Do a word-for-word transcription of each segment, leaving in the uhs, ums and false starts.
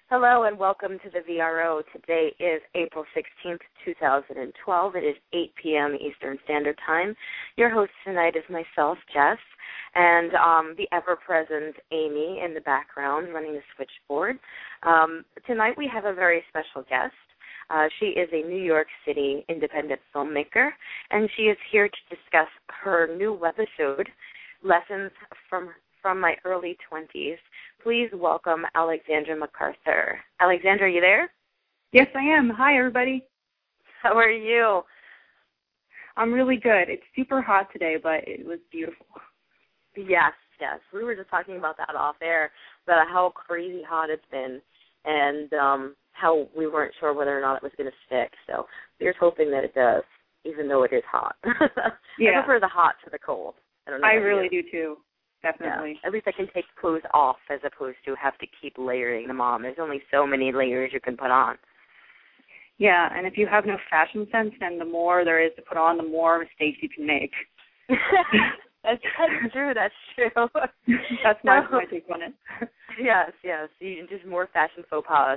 Hello and welcome to the V R O. Today is April sixteenth, two thousand twelve. It is eight p.m. Eastern Standard Time. Your host tonight is myself, Jess, and um, the ever-present Amy in the background running the switchboard. Um, tonight we have a very special guest. Uh, she is a New York City independent filmmaker, and she is here to discuss her new webisode, Lessons from from My Early Twenties. Please welcome Alexandra MacArthur. Alexandra, are you there? Yes, I am. Hi, everybody. How are you? I'm really good. It's super hot today, but it was beautiful. Yes, yes. We were just talking about that off air, about how crazy hot it's been, and um, how we weren't sure whether or not it was going to stick. So we're just hoping that it does, even though it is hot. Yeah. I prefer the hot to the cold. I don't know. I really do, too. Definitely. Yeah. At least I can take clothes off as opposed to have to keep layering them on. There's only so many layers you can put on. Yeah, and if you have no fashion sense, then the more there is to put on, the more mistakes you can make. that's, that's true. That's true. That's my, no. my take on it. Yes, yes. You, just more fashion faux pas.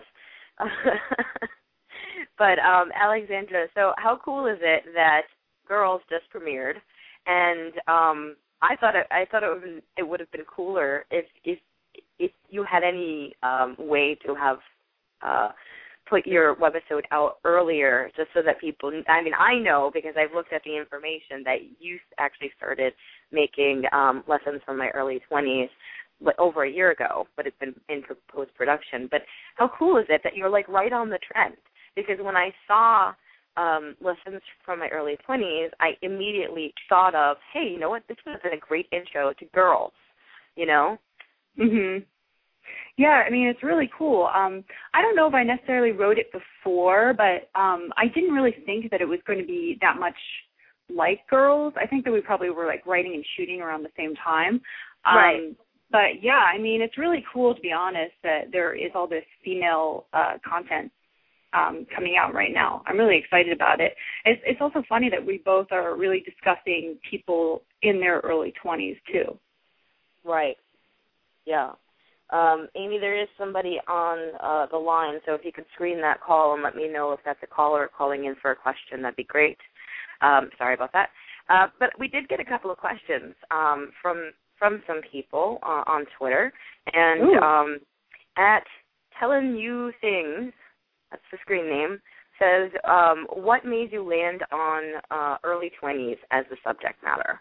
But, um, Alexandra, so how cool is it that Girls just premiered, and um, I thought it, I thought it would have been, it would have been cooler if if if you had any um, way to have uh, put your webisode out earlier, just so that people. I mean, I know because I've looked at the information that you actually started making um, Lessons from My Early Twenties, but over a year ago. But it's been in post production. But how cool is it that you're like right on the trend? Because when I saw Um, Lessons from My Early Twenties, I immediately thought of, hey, you know what? This would have been a great intro to girls, you know? Mhm. Yeah, I mean, it's really cool. Um, I don't know if I necessarily wrote it before, but um, I didn't really think that it was going to be that much like Girls. I think that we probably were like writing and shooting around the same time. Um, right. But yeah, I mean, it's really cool, to be honest, that there is all this female uh, content Um, coming out right now. I'm really excited about it. It's, it's also funny that we both are really discussing people in their early twenties, too. Right. Yeah. Um, Amy, there is somebody on uh, the line, so if you could screen that call and let me know if that's a caller calling in for a question, that'd be great. Um, sorry about that. Uh, but we did get a couple of questions um, from from some people uh, on Twitter. And um, at Telling You Things, that's the screen name, says, um, what made you land on uh, early twenties as the subject matter?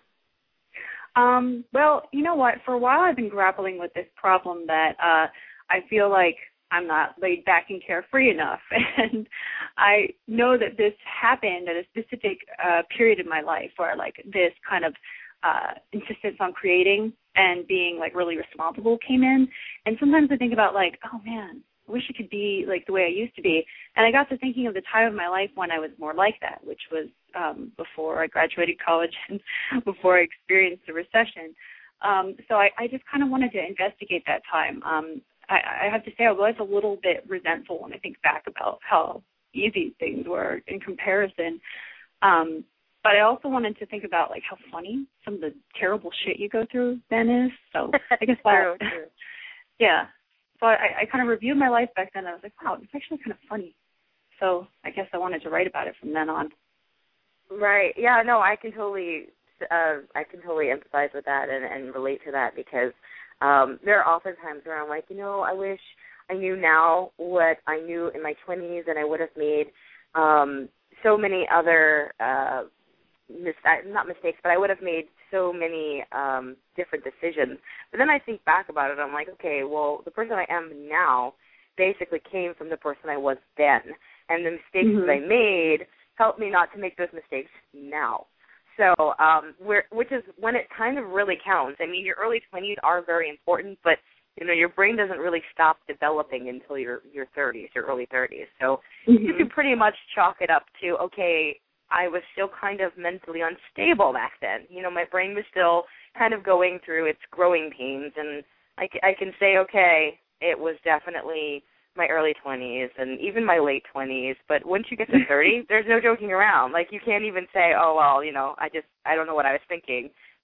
Um, well, you know what? For a while I've been grappling with this problem that uh, I feel like I'm not laid back and carefree enough. And I know that this happened at a specific uh, period in my life where, like, this kind of uh, insistence on creating and being, like, really responsible came in. And sometimes I think about, like, oh, man, I wish I could be like the way I used to be. And I got to thinking of the time of my life when I was more like that, which was um, before I graduated college and before I experienced the recession. Um, so I, I just kind of wanted to investigate that time. Um, I, I have to say I was a little bit resentful when I think back about how easy things were in comparison. Um, but I also wanted to think about like how funny some of the terrible shit you go through then is. So I guess that, true, true. yeah. So I, I kind of reviewed my life back then, and I was like, wow, it's actually kind of funny. So I guess I wanted to write about it from then on. Right. Yeah, no, I can totally uh, I can totally empathize with that and, and relate to that because um, there are often times where I'm like, you know, I wish I knew now what I knew in my twenties, and I would have made um, so many other, uh, mis- not mistakes, but I would have made so many um, different decisions. But then I think back about it, I'm like, okay, well, the person I am now basically came from the person I was then. And the mistakes mm-hmm. that I made helped me not to make those mistakes now. So, um, we're, which is when it kind of really counts. I mean, your early twenties are very important, but, you know, your brain doesn't really stop developing until your, your thirties, your early thirties. So mm-hmm. you can pretty much chalk it up to, okay, I was still kind of mentally unstable back then. You know, my brain was still kind of going through its growing pains, and I, I can say, okay, it was definitely my early twenties and even my late twenties, but once you get to thirty, there's no joking around. Like, you can't even say, oh, well, you know, I just, I don't know what I was thinking,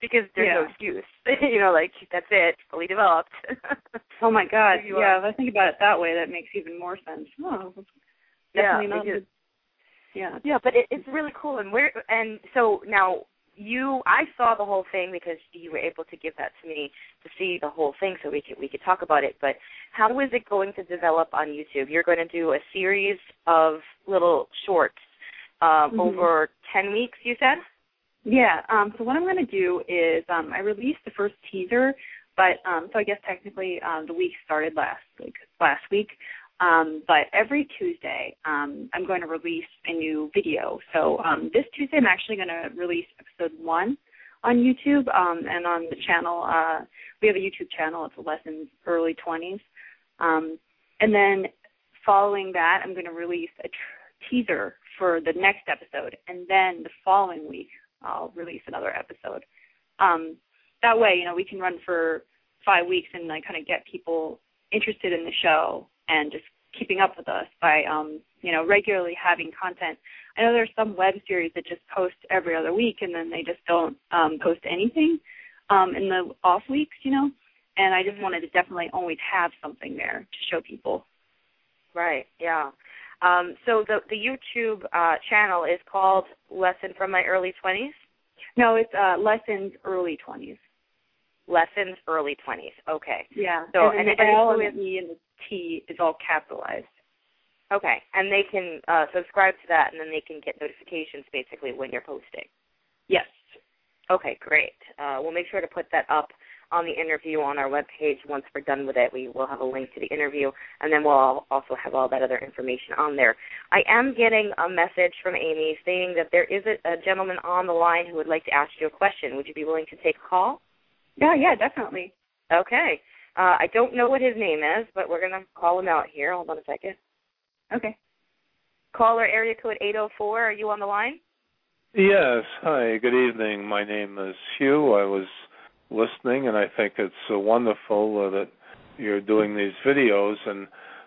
because there's yeah. no excuse. You know, like, that's it, fully developed. Oh, my God. You Yeah, are. if I think about it that way, that makes even more sense. Oh, definitely Yeah, not. because, yeah. yeah, but it, it's really cool. And we're, and so now you, I saw the whole thing because you were able to give that to me to see the whole thing so we could, we could talk about it. But how is it going to develop on YouTube? You're going to do a series of little shorts um, mm-hmm. over ten weeks, you said? Yeah, um, so what I'm going to do is um, I released the first teaser, but um, so I guess technically um, the week started last like last week. Um, but every Tuesday um, I'm going to release a new video. So um, this Tuesday I'm actually going to release episode one on YouTube, um, and on the channel uh, we have a YouTube channel. It's Lessons Early twenties, um, and then following that I'm going to release a tr- teaser for the next episode, and then the following week I'll release another episode. Um, that way, you know, we can run for five weeks and like kind of get people interested in the show and just keeping up with us by, um, you know, regularly having content. I know there's some web series that just post every other week and then they just don't um, post anything um, in the off weeks, you know, and I just wanted to definitely always have something there to show people. Right, yeah. Um, so the, the YouTube uh, channel is called Lesson from My Early twenties? No, it's uh, Lessons Early twenties. Lessons Early twenties, okay. Yeah, so and, and the L and the E and the T is all capitalized. Okay, and they can uh, subscribe to that, and then they can get notifications basically when you're posting. Yes. Okay, great. Uh, we'll make sure to put that up on the interview on our webpage. Once we're done with it, we will have a link to the interview, and then we'll also have all that other information on there. I am getting a message from Amy saying that there is a, a gentleman on the line who would like to ask you a question. Would you be willing to take a call? Yeah, yeah, definitely. Okay. Uh, I don't know what his name is, but we're going to call him out here. Hold on a second. Okay. Caller area code eight oh four, are you on the line? Yes. Hi, good evening. My name is Hugh. I was listening, and I think it's uh, wonderful uh, that you're doing these videos. And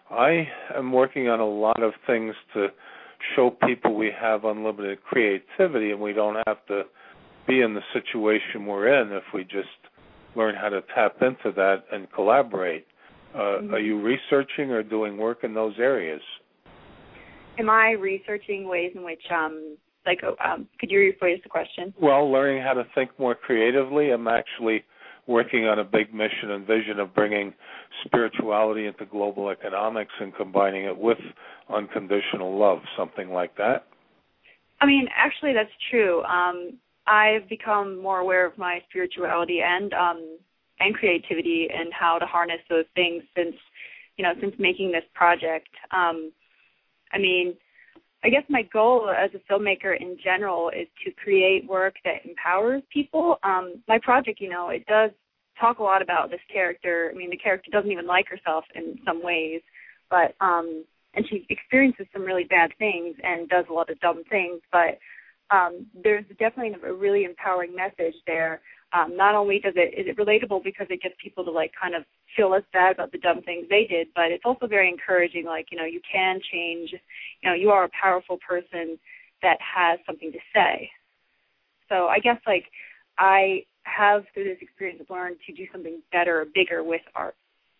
I am working on a lot of things to show people we have unlimited creativity, and we don't have to be in the situation we're in if we just learn how to tap into that and collaborate. Uh, mm-hmm. Are you researching or doing work in those areas? Am I researching ways in which, um, like, um, could you rephrase the question? Well, learning how to think more creatively. I'm actually working on a big mission and vision of bringing spirituality into global economics and combining it with unconditional love, something like that. I mean, actually, that's true. Um, I've become more aware of my spirituality and um, and creativity and how to harness those things since, you know, since making this project. Um, I mean, I guess my goal as a filmmaker in general is to create work that empowers people. Um, my project, you know, it does talk a lot about this character. I mean, the character doesn't even like herself in some ways, but um, and she experiences some really bad things and does a lot of dumb things, but um, there's definitely a really empowering message there. Um, not only does it is it relatable because it gets people to like kind of feel less bad about the dumb things they did, but it's also very encouraging. Like, you know, you can change. You know, you are a powerful person that has something to say. So I guess like I have through this experience learned to do something better or bigger with art.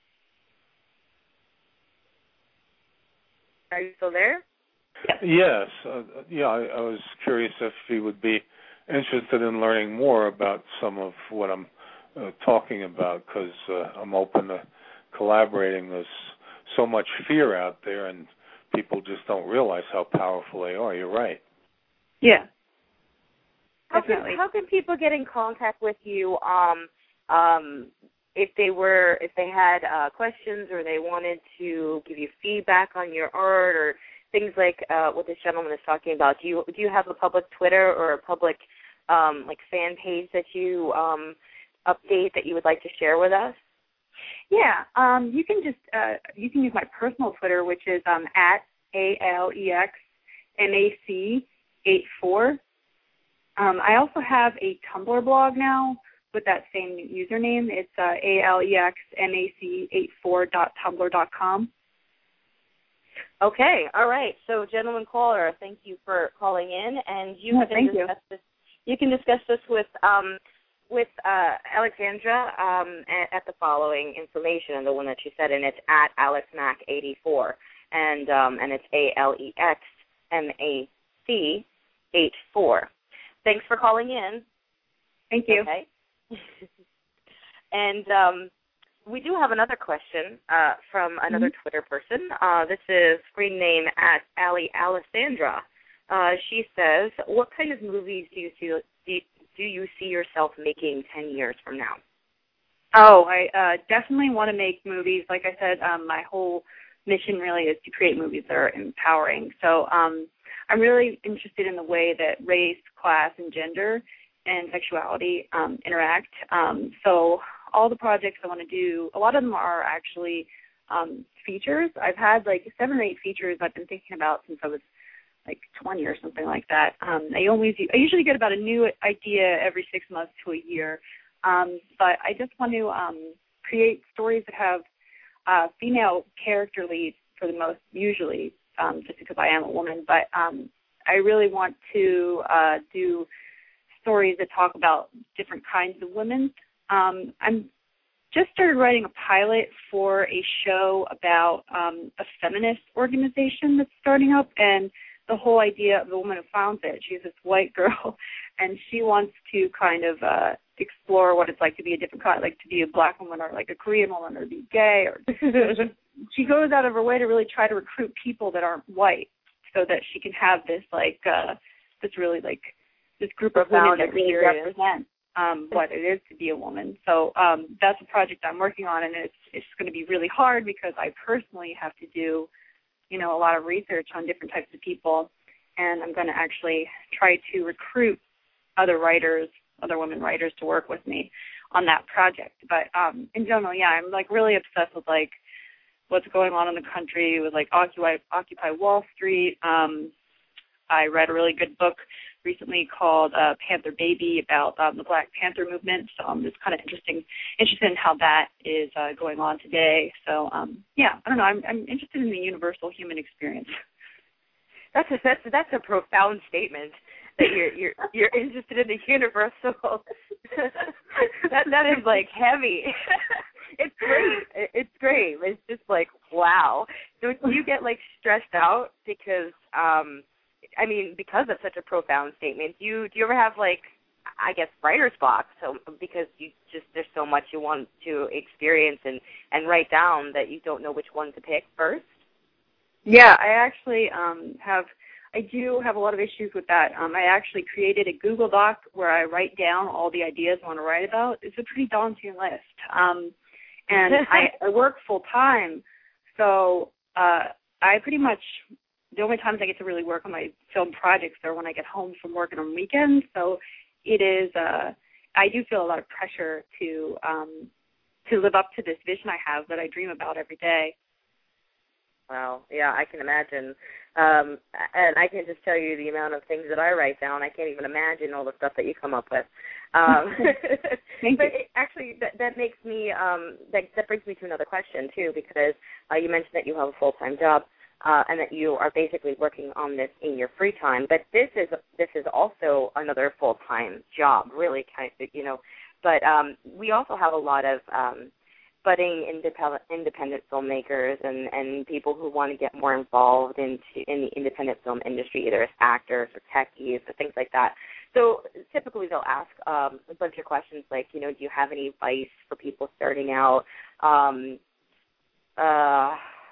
Are you still there? Yes. Yes. Uh, yeah, I, I was curious if you would be interested in learning more about some of what I'm uh, talking about, because uh, I'm open to collaborating. There's so much fear out there, and people just don't realize how powerful they are. You're right. Yeah. How can, how can people get in contact with you um, um, if they were if they had uh, questions or they wanted to give you feedback on your art or things like uh, what this gentleman is talking about? Do you do you have a public Twitter or a public um, like fan page that you um, update that you would like to share with us? Yeah, um, you can just uh, you can use my personal Twitter, which is um, at A L E X M A C eight four. Um, I also have a Tumblr blog now with that same username. It's uh, A L E X M A C eight four dot tumblr dot com. Okay, all right. So, gentleman caller, thank you for calling in, and you yeah, can thank discuss you. this. You can discuss this with um, with uh, Alexandra um, at, at the following information, the one that she said, and it's at Alex Mac eighty-four, and um, and it's A L E X M A C eight four. Thanks for calling in. Thank you. Okay. And um, we do have another question uh, from another mm-hmm. Twitter person. Uh, this is screen name at Ali Alessandra. Uh, she says, what kind of movies do you see do, do you see yourself making ten years from now? Oh, I uh, definitely want to make movies. Like I said, um, my whole mission really is to create movies that are empowering. So um, I'm really interested in the way that race, class, and gender and sexuality um, interact. Um, so all the projects I want to do, a lot of them are actually um, features. I've had like seven or eight features I've been thinking about since I was like twenty or something like that. Um, I always, I usually get about a new idea every six months to a year. Um, but I just want to um, create stories that have uh, female character leads for the most, usually, um, just because I am a woman. But um, I really want to uh, do stories that talk about different kinds of women. Um, I'm just started writing a pilot for a show about um, a feminist organization that's starting up, and the whole idea of the woman who founds it. She's this white girl, and she wants to kind of uh, explore what it's like to be a different kind, like to be a black woman or like a Korean woman or to be gay. Or she goes out of her way to really try to recruit people that aren't white, so that she can have this like uh, this really like this group of women that really represent um, what it is to be a woman. So um, that's a project I'm working on, and it's it's going to be really hard because I personally have to do, you know, a lot of research on different types of people, and I'm going to actually try to recruit other writers, other women writers to work with me on that project. But um, in general, yeah, I'm like really obsessed with like what's going on in the country with like Occupy, Occupy Wall Street. Um, I read a really good book recently called uh, Panther Baby about um, the Black Panther movement. So I'm just kind of interesting, interested in how that is uh, going on today. So um, yeah, I don't know. I'm, I'm interested in the universal human experience. That's a, that's that's a profound statement. That you're you're you're interested in the universal. that that is like heavy. It's great. It's great. It's just like wow. So you get like stressed out because um. I mean, because it's such a profound statement, do you do you ever have like, I guess, writer's block? So because you just there's so much you want to experience and, and write down that you don't know which one to pick first. Yeah, I actually um, have. I do have a lot of issues with that. Um, I actually created a Google Doc where I write down all the ideas I want to write about. It's a pretty daunting list, um, and I, I work full time, so uh, I pretty much. The only times I get to really work on my film projects are when I get home from work and on weekends. So it is, uh, I do feel a lot of pressure to um, to live up to this vision I have that I dream about every day. Wow, yeah, I can imagine. Um, and I can just tell you the amount of things that I write down. I can't even imagine all the stuff that you come up with. Um, but it, actually, that, that makes me, um, that, that brings me to another question, too, because uh, you mentioned that you have a full-time job. Uh, and that you are basically working on this in your free time, but this is this is also another full-time job, really, kind of, you know. But um, we also have a lot of um, budding independent independent filmmakers and, and people who want to get more involved into in the independent film industry, either as actors or techies or things like that. So typically they'll ask um, a bunch of questions like, you know, do you have any advice for people starting out? Um, uh,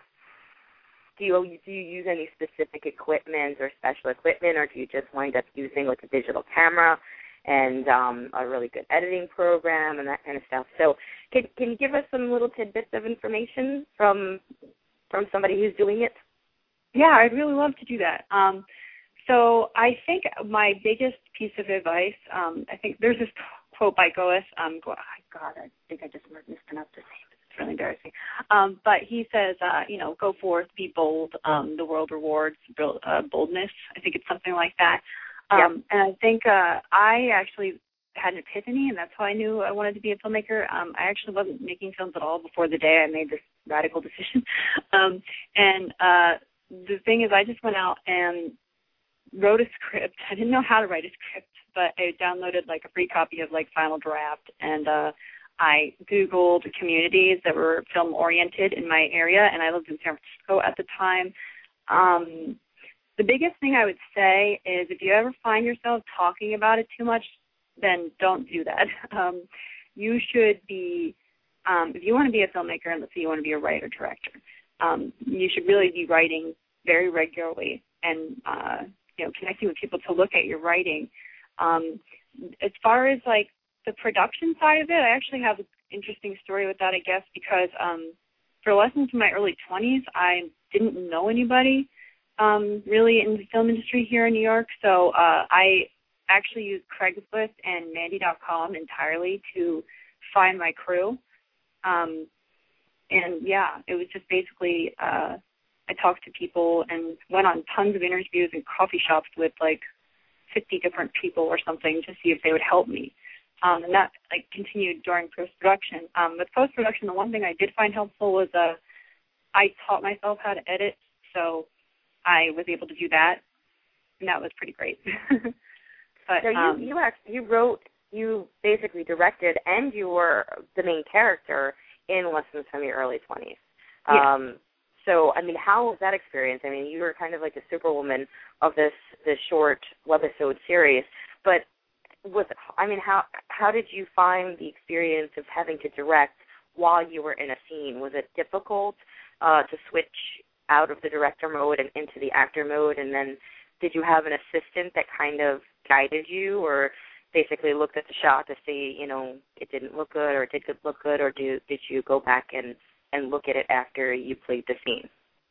Do you, do you use any specific equipment or special equipment, or do you just wind up using like a digital camera and um, a really good editing program and that kind of stuff? So can can you give us some little tidbits of information from from somebody who's doing it? Yeah, I'd really love to do that. Um, so I think my biggest piece of advice, um, I think there's this quote by Goethe. Um, God, I think I just mispronounced his name. It's really embarrassing. Um, but he says, uh, you know, go forth, be bold. Um, the world rewards uh, boldness. I think it's something like that. Um, yep. And I think uh, I actually had an epiphany, and that's how I knew I wanted to be a filmmaker. Um, I actually wasn't making films at all before the day I made this radical decision. um, and uh, the thing is, I just went out and wrote a script. I didn't know how to write a script, but I downloaded like a free copy of like Final Draft, and uh, I Googled communities that were film-oriented in my area, and I lived in San Francisco at the time. Um, the biggest thing I would say is if you ever find yourself talking about it too much, then don't do that. Um, you should be, um, if you want to be a filmmaker, and let's say you want to be a writer-director, um, you should really be writing very regularly and, uh, you know, connecting with people to look at your writing. Um, as far as, like, the production side of it, I actually have an interesting story with that, I guess, because um, for lessons in my early twenties, I didn't know anybody um, really in the film industry here in New York, so uh, I actually used Craigslist and Mandy dot com entirely to find my crew. Um, and, yeah, it was just basically uh, I talked to people and went on tons of interviews in coffee shops with, like, fifty different people or something to see if they would help me. Um, and that, like, continued during post-production. Um, with post-production, the one thing I did find helpful was uh, I taught myself how to edit, so I was able to do that, and that was pretty great. But so you um, you actually you wrote, you basically directed, and you were the main character in Lessons from Your Early twenties. Yeah. Um, so, I mean, how was that experience? I mean, you were kind of like the superwoman of this this short webisode series, but was it, I mean, how how did you find the experience of having to direct while you were in a scene? Was it difficult uh, to switch out of the director mode and into the actor mode? And then did you have an assistant that kind of guided you, or basically looked at the shot to see, you know, it didn't look good or it did look good, or do, did you go back and, and look at it after you played the scene?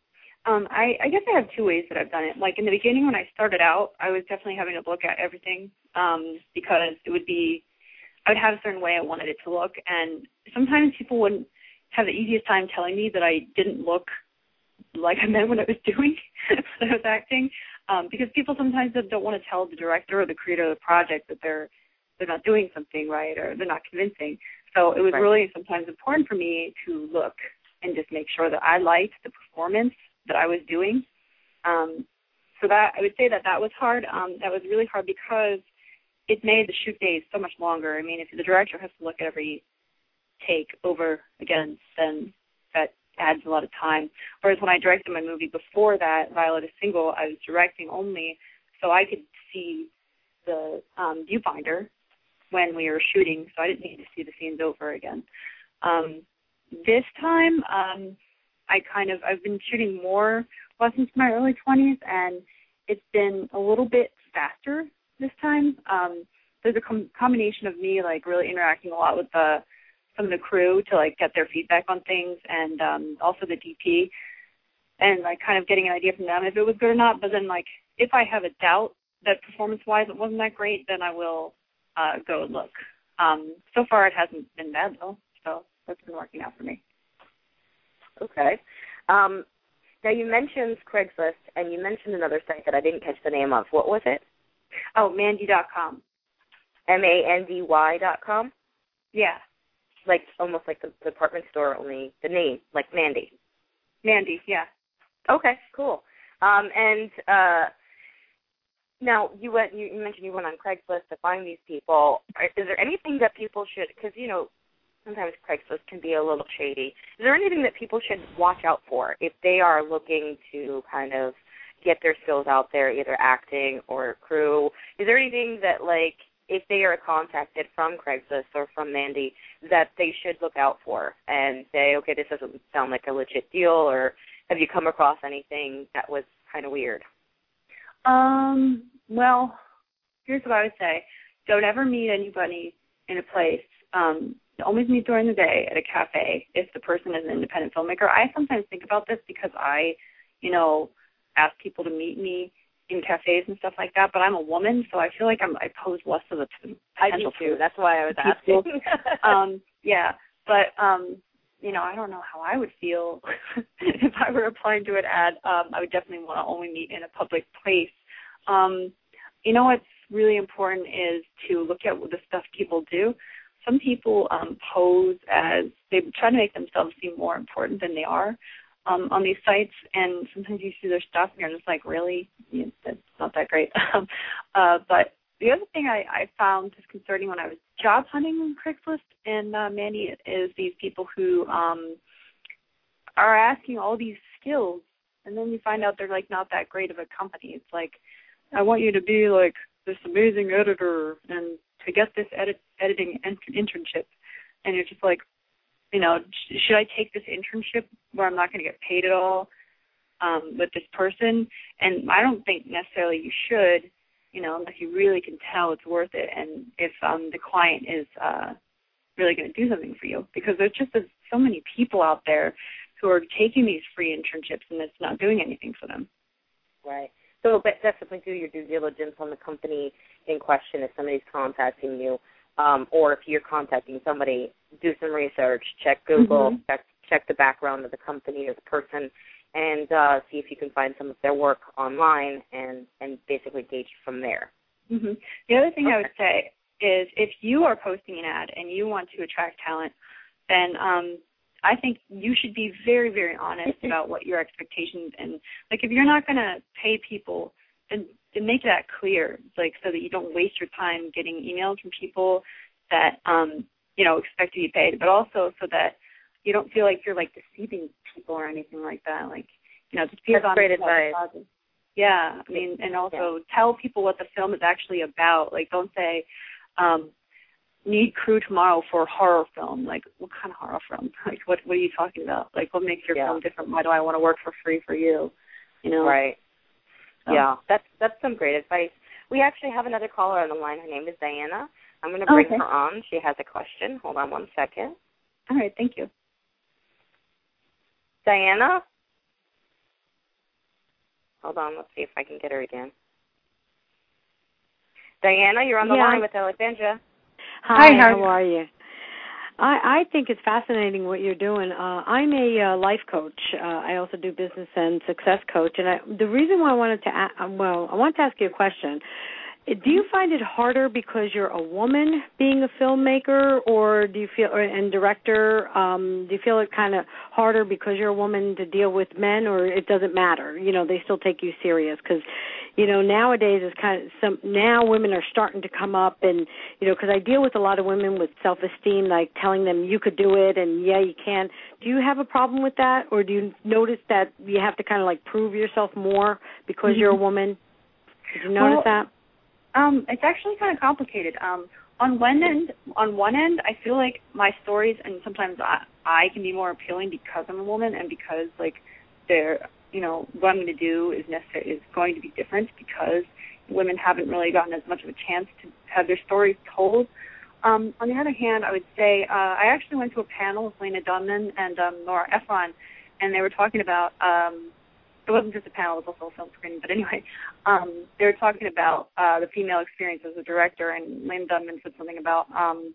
Um, I, I guess I have two ways that I've done it. Like in the beginning when I started out, I was definitely having to look at everything um, because it would be, I would have a certain way I wanted it to look, and sometimes people wouldn't have the easiest time telling me that I didn't look like I meant what I was doing when I was acting, um, because people sometimes don't want to tell the director or the creator of the project that they're they're not doing something right or they're not convincing. So it was right. really sometimes important for me to look and just make sure that I liked the performance that I was doing. Um, so that I would say that that was hard. Um, that was really hard because it made the shoot days so much longer. I mean, if the director has to look at every take over again, then that adds a lot of time. Whereas when I directed my movie before that, Violet is Single, I was directing only, so I could see the um, viewfinder when we were shooting, so I didn't need to see the scenes over again. Um, this time, um, I kind of, I've been shooting more lessons in my early twenties, and it's been a little bit faster this time. Um, there's a com- combination of me, like, really interacting a lot with the, some of the crew to, like, get their feedback on things, and um, also the D P, and, like, kind of getting an idea from them if it was good or not. But then, like, if I have a doubt that performance-wise it wasn't that great, then I will uh, go and look. Um, so far it hasn't been bad, though, so that's been working out for me. Okay. Um, now, you mentioned Craigslist, and you mentioned another site that I didn't catch the name of. What was it? Oh, Mandy dot com. M A N D Y dot com? Yeah. Like, almost like the department store, only the name, like Mandy. Mandy, yeah. Okay, cool. Um, and uh, now, you went. You mentioned you went on Craigslist to find these people. Is there anything that people should, because, you know, sometimes Craigslist can be a little shady. Is there anything that people should watch out for if they are looking to kind of get their skills out there, either acting or crew? Is there anything that, like, if they are contacted from Craigslist or from Mandy, that they should look out for and say, okay, this doesn't sound like a legit deal, or have you come across anything that was kind of weird? Um, well, here's what I would say. Don't ever meet anybody in a place. Um, always meet during the day at a cafe if the person is an independent filmmaker. I sometimes think about this because I, you know, ask people to meet me in cafes and stuff like that, but I'm a woman, so I feel like I'm, I pose less of a potential. I do too. That's why I was people. asking. um, yeah, but, um, you know, I don't know how I would feel if I were applying to an ad. Um, I would definitely want to only meet in a public place. Um, you know what's really important is to look at the stuff people do. Some people um, pose as, they try to make themselves seem more important than they are um, on these sites, and sometimes you see their stuff and you're just like, really? Yeah, that's not that great. uh, but the other thing I, I found disconcerting when I was job hunting on Craigslist and uh, Mandy is these people who um, are asking all these skills, and then you find out they're like not that great of a company. It's like, I want you to be like this amazing editor and to get this edit, editing internship, and you're just like, you know, should I take this internship where I'm not going to get paid at all um, with this person? And I don't think necessarily you should, you know, unless you really can tell it's worth it, and if um, the client is uh, really going to do something for you, because there's just there's so many people out there who are taking these free internships and it's not doing anything for them. Right. So but definitely do your due diligence on the company in question if somebody's contacting you, um, or if you're contacting somebody, do some research, check Google, mm-hmm. check, check the background of the company or the person, and uh, see if you can find some of their work online and, and basically gauge from there. Mm-hmm. The other thing okay. I would say is if you are posting an ad and you want to attract talent, then um, I think you should be very, very honest about what your expectations and, like, if you're not going to pay people, then, then make that clear, like, so that you don't waste your time getting emails from people that, um, you know, expect to be paid, but also so that you don't feel like you're, like, deceiving people or anything like that. Like, you know, just be That's honest great about advice. the Yeah, I mean, and also yeah. tell people what the film is actually about. Like, don't say, um, need crew tomorrow for a horror film. Like, what kind of horror film? Like, what what are you talking about? Like, what makes your yeah. film different? Why do I want to work for free for you? You know? Right. So. Yeah, that's that's some great advice. We actually have another caller on the line. Her name is Diana. I'm going to bring okay. her on. She has a question. Hold on one second. All right, thank you. Diana? Hold on, let's see if I can get her again. Diana, you're on the yeah. line with Alexandra. Hi, Hi how, how are you? I, I think it's fascinating what you're doing. Uh, I'm a uh, life coach. Uh, I also do business and success coach. And I, the reason why I wanted to, a- well, I wanted to ask you a question. Do you find it harder because you're a woman being a filmmaker, or do you feel, or, and director, um, do you feel it kind of harder because you're a woman to deal with men, or it doesn't matter? You know, they still take you serious because, you know, nowadays it's kind of some, now women are starting to come up and, you know, because I deal with a lot of women with self-esteem, like telling them you could do it and yeah, you can. Do you have a problem with that, or do you notice that you have to kind of like prove yourself more because mm-hmm. you're a woman? Did you notice well, that? Um, it's actually kind of complicated. Um, on one end, on one end, I feel like my stories, and sometimes I, I can be more appealing because I'm a woman, and because like they're, you know, what I'm going to do is necessary is going to be different because women haven't really gotten as much of a chance to have their stories told. Um, on the other hand, I would say uh, I actually went to a panel with Lena Dunham and um, Nora Ephron, and they were talking about. Um, It wasn't just a panel, it was also a film screening. But anyway, um, they were talking about uh, the female experience as a director, and Lynn Dunman said something about um,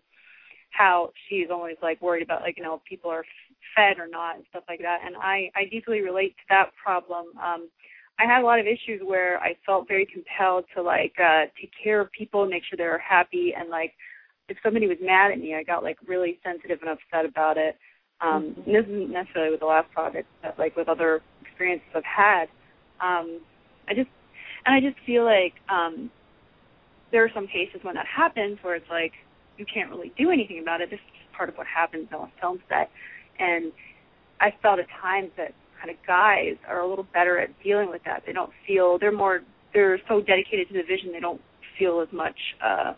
how she's always, like, worried about, like, you know, if people are fed or not and stuff like that. And I, I deeply relate to that problem. Um, I had a lot of issues where I felt very compelled to, like, uh, take care of people, make sure they were happy. And, like, if somebody was mad at me, I got, like, really sensitive and upset about it. Um, and this isn't necessarily with the last project, but, like, with other experiences I've had. Um, I just, and I just feel like um, there are some cases when that happens where it's like you can't really do anything about it. This is just part of what happens on a film set. And I felt at times that kind of guys are a little better at dealing with that. They don't feel, they're more, they're so dedicated to the vision, they don't feel as much uh,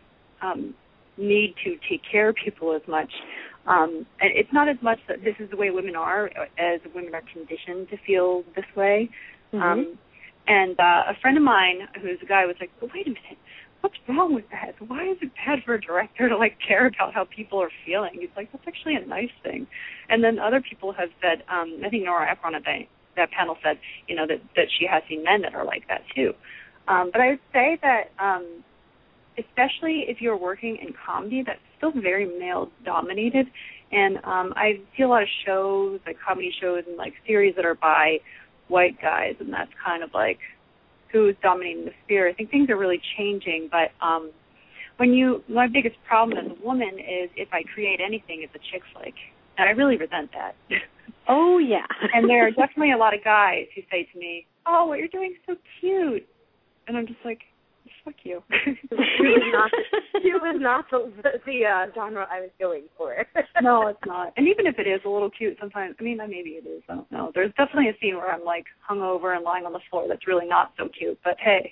um, need to take care of people as much. Um, and it's not as much that this is the way women are as women are conditioned to feel this way. Mm-hmm. Um, and uh, a friend of mine who's a guy was like, well, wait a minute, what's wrong with that? Why is it bad for a director to, like, care about how people are feeling? He's like, that's actually a nice thing. And then other people have said, um, I think Nora Ephron at that, that panel said, you know, that, that she has seen men that are like that too. Um, but I would say that um, especially if you're working in comedy, that's still very male-dominated. And um, I see a lot of shows, like comedy shows and, like, series that are by white guys, and that's kind of, like, who's dominating the sphere. I think things are really changing, but um, when you, my biggest problem as a woman is if I create anything, it's a chick flick. And I really resent that. Oh, yeah. And there are definitely a lot of guys who say to me, oh, what you're doing is so cute. And I'm just like, Fuck you. She was not, she was not the, the uh, genre I was going for. No, it's not. And even if it is a little cute sometimes, I mean, maybe it is, I don't know. There's definitely a scene where I'm, like, hungover and lying on the floor that's really not so cute, but hey.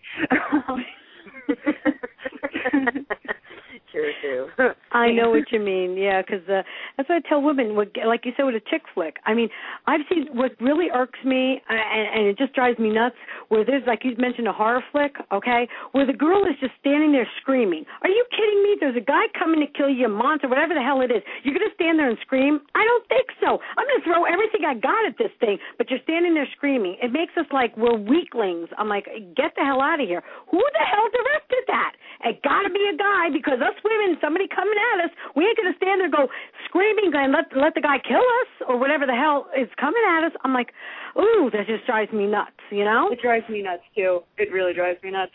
True, true. I know what you mean, yeah, because uh, that's what I tell women, what, like you said with a chick flick. I mean, I've seen what really irks me, and, and it just drives me nuts, where there's, like you mentioned, a horror flick, okay, where the girl is just standing there screaming. Are you kidding me? There's a guy coming to kill you, a monster, whatever the hell it is. You're going to stand there and scream? I don't think so. I'm going to throw everything I got at this thing, but you're standing there screaming. It makes us like we're weaklings. I'm like, get the hell out of here. Who the hell directed that? It got to be a guy, because us women, somebody coming at us, we ain't going to stand there and go screaming and let, let the guy kill us or whatever the hell is coming at us. I'm like, ooh, that just drives me nuts, you know? It drives me nuts, too. It really drives me nuts.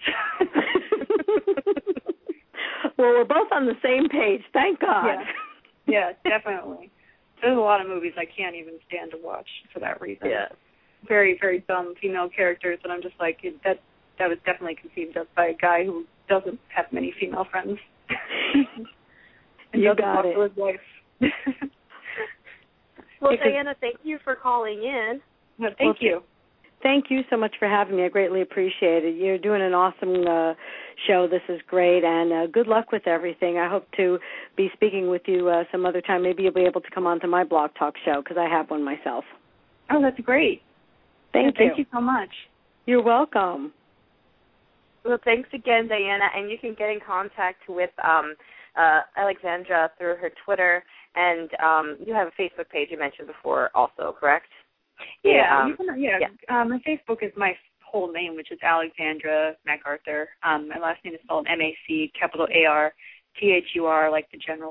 Well, we're both on the same page. Thank God. Yeah, yeah, definitely. There's a lot of movies I can't even stand to watch for that reason. Yeah. Very, very dumb female characters, and I'm just like, that that was definitely conceived of by a guy who doesn't have many female friends. And you doesn't got talk it. to his wife. Well, Because, Diana, thank you for calling in. No, thank well, you. Thank you so much for having me. I greatly appreciate it. You're doing an awesome uh, show. This is great, and uh, good luck with everything. I hope to be speaking with you uh, some other time. Maybe you'll be able to come on to my Blog Talk show, because I have one myself. Oh, that's great. Thank yeah, you. Thank you so much. You're welcome. Well, thanks again, Diana, and you can get in contact with um, uh, Alexandra through her Twitter, and um, you have a Facebook page you mentioned before also, correct? Yeah, um, you can, yeah. yeah. Um, my Facebook is my whole name, which is Alexandra MacArthur. Um, my last name is spelled M A C, capital A R, T H U R, like the general.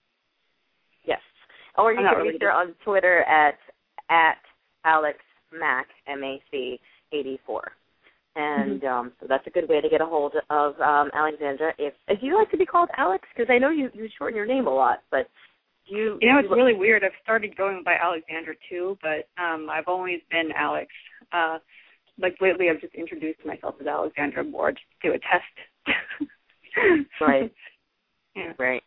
Yes. Or you I'm can not reach really her on Twitter at at Alex Mac, M A C, eighty-four. And mm-hmm. um, so that's a good way to get a hold of um, Alexandra. If if you like to be called Alex, because I know you, you shorten your name a lot, but do you... You know, it's you, really weird. I've started going by Alexandra, too, but um, I've always been Alex. Uh, like, lately I've just introduced myself as Alexandra more just to do a test. Right. Yeah. Right.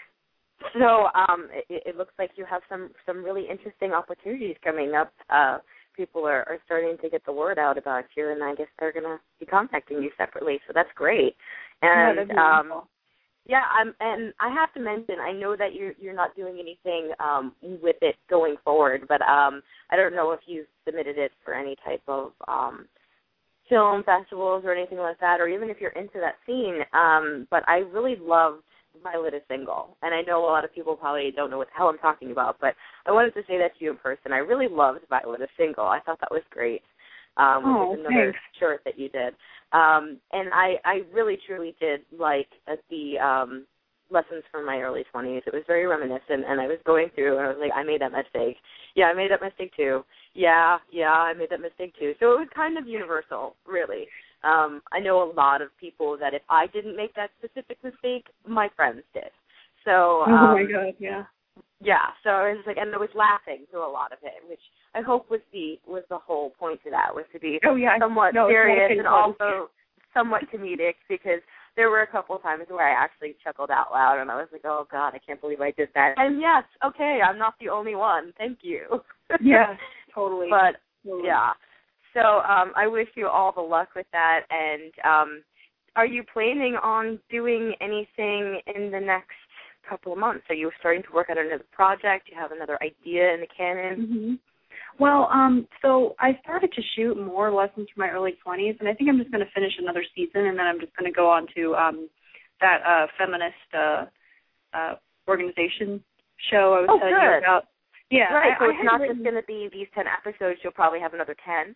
So um, it, it looks like you have some, some really interesting opportunities coming up. Uh, people are, are starting to get the word out about you, and I guess they're going to be contacting you separately, so that's great. And yeah, that's um, wonderful. yeah, I'm, and I have to mention, I know that you're, you're not doing anything um, with it going forward, but um, I don't know if you've submitted it for any type of um, film festivals or anything like that, or even if you're into that scene, um, but I really loved Violet is Single, and I know a lot of people probably don't know what the hell I'm talking about, but I wanted to say that to you in person. I really loved Violet is Single. I thought that was great. Um, oh, which is another thanks. short that you did. Um, and I, I really, truly did like uh, the um, lessons from my early twenties. It was very reminiscent, and I was going through, and I was like, I made that mistake. Yeah, I made that mistake too. Yeah, yeah, I made that mistake too. So it was kind of universal, really. Um, I know a lot of people that if I didn't make that specific mistake, my friends did. So, um, oh, my God, yeah. Yeah, so I was like, and I was laughing through a lot of it, which I hope was the was the whole point to that, was to be oh, yeah. somewhat no, serious and also somewhat comedic, because there were a couple of times where I actually chuckled out loud, and I was like, oh, God, I can't believe I did that. And, yes, okay, I'm not the only one. Thank you. Yeah, totally. But, totally. yeah. So um, I wish you all the luck with that, and um, are you planning on doing anything in the next couple of months? Are you starting to work on another project? Do you have another idea in the canon? Mm-hmm. Well, um, so I started to shoot more lessons from my early twenties, and I think I'm just going to finish another season, and then I'm just going to go on to um, that uh, feminist uh, uh, organization show I was oh, telling good. you about. Yeah, right. I, So I it's not written... just going to be these ten episodes. You'll probably have another ten.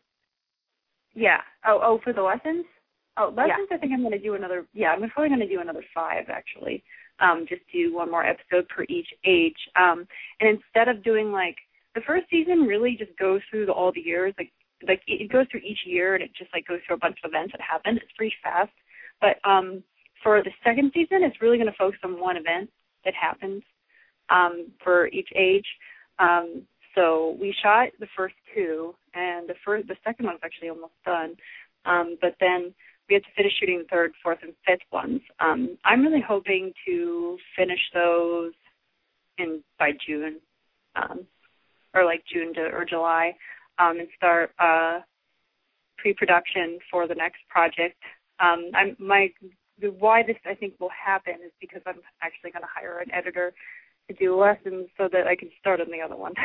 Yeah. Oh, oh, for the lessons? Oh, lessons. Yeah. I think I'm going to do another. Yeah, I'm probably going to do another five actually. Um, just do one more episode per each age. Um, and instead of doing like the first season, really just goes through the, all the years. Like like it goes through each year, and it just like goes through a bunch of events that happened. It's pretty fast. But um, for the second season, it's really going to focus on one event that happens um, for each age. Um, so we shot the first two, and the first, the second one's actually almost done. Um, but then we have to finish shooting the third, fourth, and fifth ones. Um, I'm really hoping to finish those in by June, um, or like June to, or July, um, and start uh, pre-production for the next project. Um, I'm my why this I think will happen is because I'm actually going to hire an editor to do lessons so that I can start on the other one.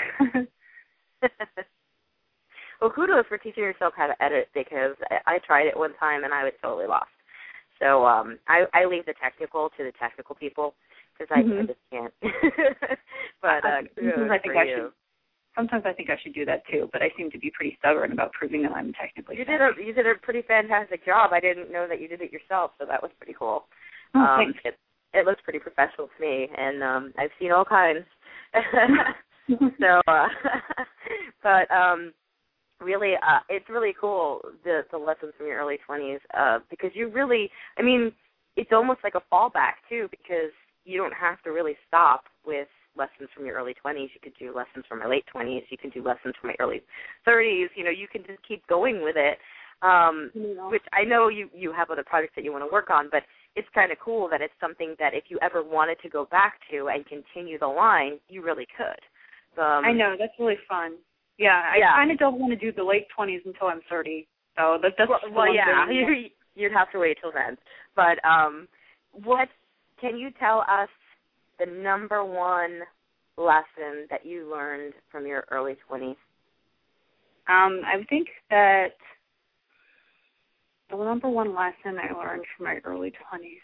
Well, kudos for teaching yourself how to edit, because I, I tried it one time and I was totally lost. So um, I, I leave the technical to the technical people, because I, mm-hmm. I just can't. But uh, kudos I think for I you. Should, sometimes I think I should do that too, but I seem to be pretty stubborn about proving that I'm technically. You did a you did a pretty fantastic job. I didn't know that you did it yourself, so that was pretty cool. Oh, um, thanks. It, it looks pretty professional to me, and um, I've seen all kinds. so, uh, but. Um, Really, uh, it's really cool, the, the lessons from your early twenties, uh, because you really, I mean, it's almost like a fallback, too, because you don't have to really stop with lessons from your early twenties. You could do lessons from your late twenties. You can do lessons from your early thirties. You know, you can just keep going with it, um, yeah. which I know you, you have other projects that you want to work on, but it's kind of cool that it's something that if you ever wanted to go back to and continue the line, you really could. Um, I know, that's really fun. Yeah, I yeah. kind of don't want to do the late twenties until I'm thirty. So that, that's well, well yeah, you, you'd have to wait till then. But um, what can you tell us the number one lesson that you learned from your early twenties? Um, I think that the number one lesson I learned from my early twenties.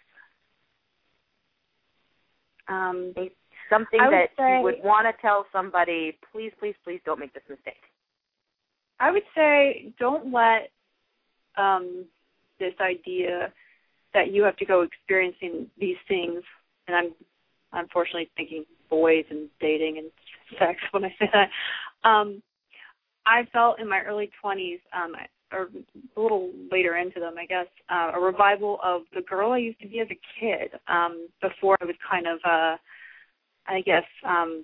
Um. Something I that say, you would want to tell somebody, please, please, please don't make this mistake. I would say don't let um, this idea that you have to go experiencing these things, and I'm unfortunately thinking boys and dating and sex when I say that. Um, I felt in my early twenties, um, or a little later into them, I guess, uh, a revival of the girl I used to be as a kid um, before I was kind of uh, I guess um,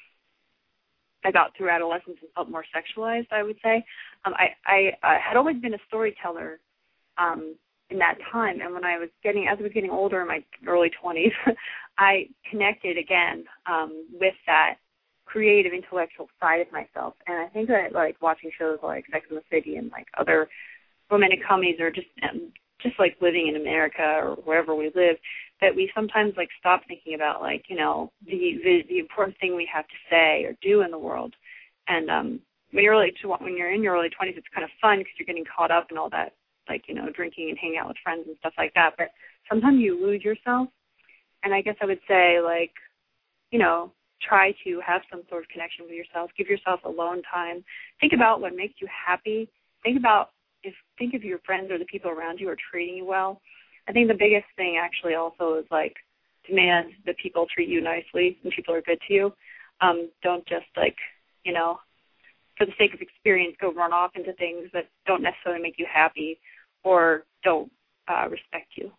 I got through adolescence and felt more sexualized, I would say. Um, I, I, I had always been a storyteller um, in that time, and when I was getting, as I was getting older in my early twenties, I connected again um, with that creative, intellectual side of myself. And I think that, like, watching shows like Sex and the City and, like, other romantic comedies or just um, just like living in America or wherever we live, that we sometimes like stop thinking about like, you know, the the, the important thing we have to say or do in the world. And um, when you're really, when you're in your early twenties, it's kind of fun because you're getting caught up in all that, like, you know, drinking and hanging out with friends and stuff like that. But sometimes you lose yourself. And I guess I would say, like, you know, try to have some sort of connection with yourself. Give yourself alone time. Think about what makes you happy. Think about if think if your friends or the people around you are treating you well. I think the biggest thing actually also is like demand that people treat you nicely and people are good to you. Um, don't just like, you know, for the sake of experience, go run off into things that don't necessarily make you happy or don't uh, respect you.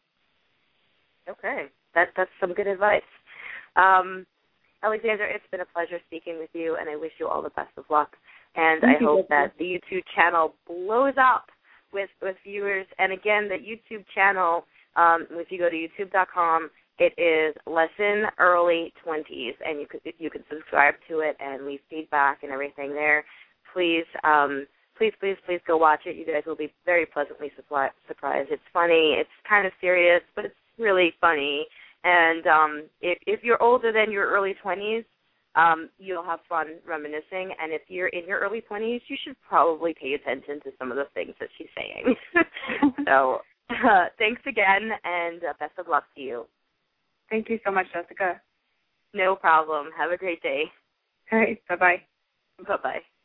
Okay, that that's some good advice. Um, Alexandra, it's been a pleasure speaking with you, and I wish you all the best of luck. And Thank I you, hope Jessica. that the YouTube channel blows up with, with viewers. And again, the YouTube channel, um, if you go to youtube dot com, it is Lesson Early Twenties, and you can you can subscribe to it and leave feedback and everything there. Please, um, please, please, please go watch it. You guys will be very pleasantly suppli- surprised. It's funny. It's kind of serious, but it's really funny. And um, if, if you're older than your early twenties, um, you'll have fun reminiscing. And if you're in your early twenties, you should probably pay attention to some of the things that she's saying. So uh, thanks again, and uh, best of luck to you. Thank you so much, Jessica. No problem. Have a great day. All right. Bye-bye. Bye-bye.